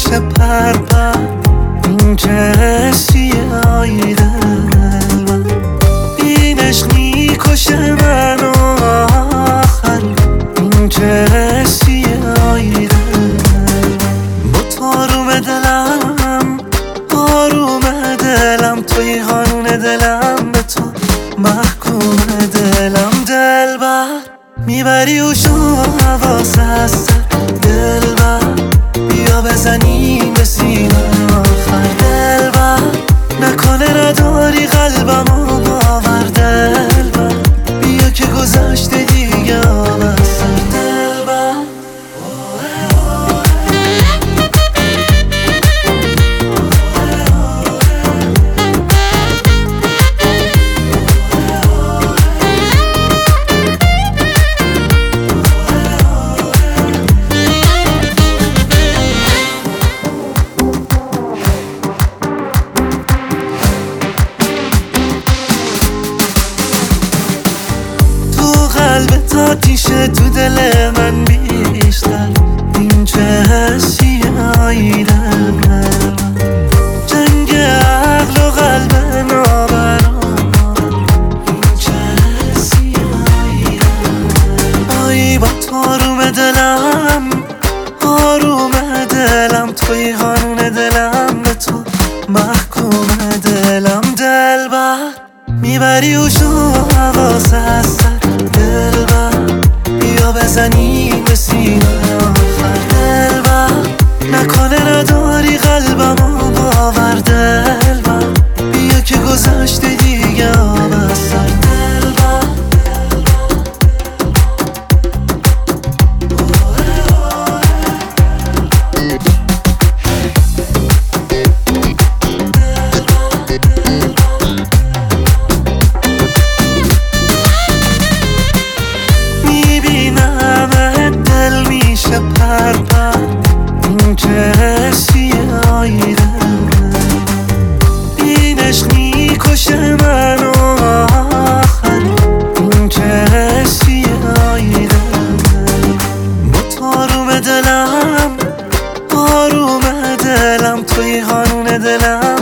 میشه پر این که حسیه آی دلبر، این عشق میکشه منو آخر، این که حسیه آی دلبر. با تو آروم دلم آروم دلم، توی قانون دلم به تو محکوم دلم. دلبر میبری و شو حواس از سر دلبر، بیا بزنیم به سینه آخر دلبر، نکنه نداری قلبمو باور دلبر، بیا که گذشته دیگه آب از سر دلبر. قلبت آتیشه تو دل من بیشتر، این چه حسیه آی دلبر، جنگ عقل و قلب نابرابر، این چه حسیه آی دلبر. آی با تو آروم دلم آروم دلم، توی قانون دلم به تو محکوم دلم. دلبر میبری و شو حواس از سر دلبر، بیا بزنیم به سینه آخر دلبر، نکنه نداری قلبمو باور دلبر، بیا که گذشته دیگه آب از سر دلبر. پر این که حسیه آی دلبر، این عشق میکشه منو آخر، این که حسیه آی دلبر. با تو آروم دلم آروم دلم، توی قانون دلم